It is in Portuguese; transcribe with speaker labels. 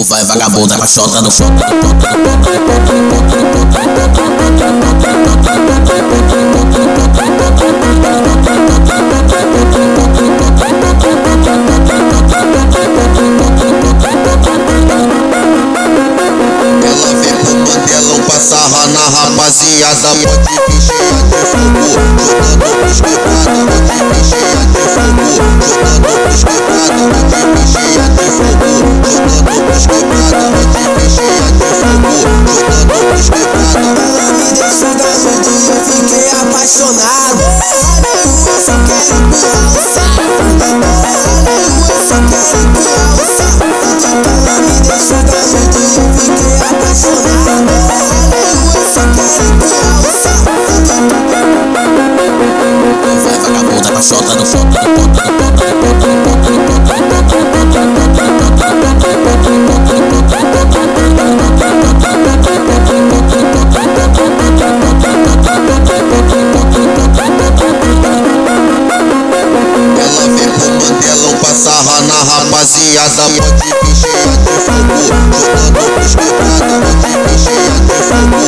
Speaker 1: vai vagabunda com a chota no
Speaker 2: Ela vem pro mandelão pra sarrar na rapaziada. Pode vir cheia de fogo, jogando pros quebrados. Pode vir cheia de fogo, jogando pros quebrados. Pode vir cheia de fogo, jogando pros quebrados. Pode vir cheia de fogo, jogando pros quebrados.
Speaker 3: Ela me deixou garoto e eu fiquei apaixonado. Olha eu só quero empurrar o saco. Olha eu só quero empurrar o saco. Ela me deixou garoto e eu fiquei apaixonado. Olha eu só quero empurrar o saco.
Speaker 1: vai vagabunda com a chota no
Speaker 2: Ela vem pro mandelão pra sarrar na rapaziada. Pode vir cheia de fogo, jogando pros quebrados. Pode vir cheia de fogo,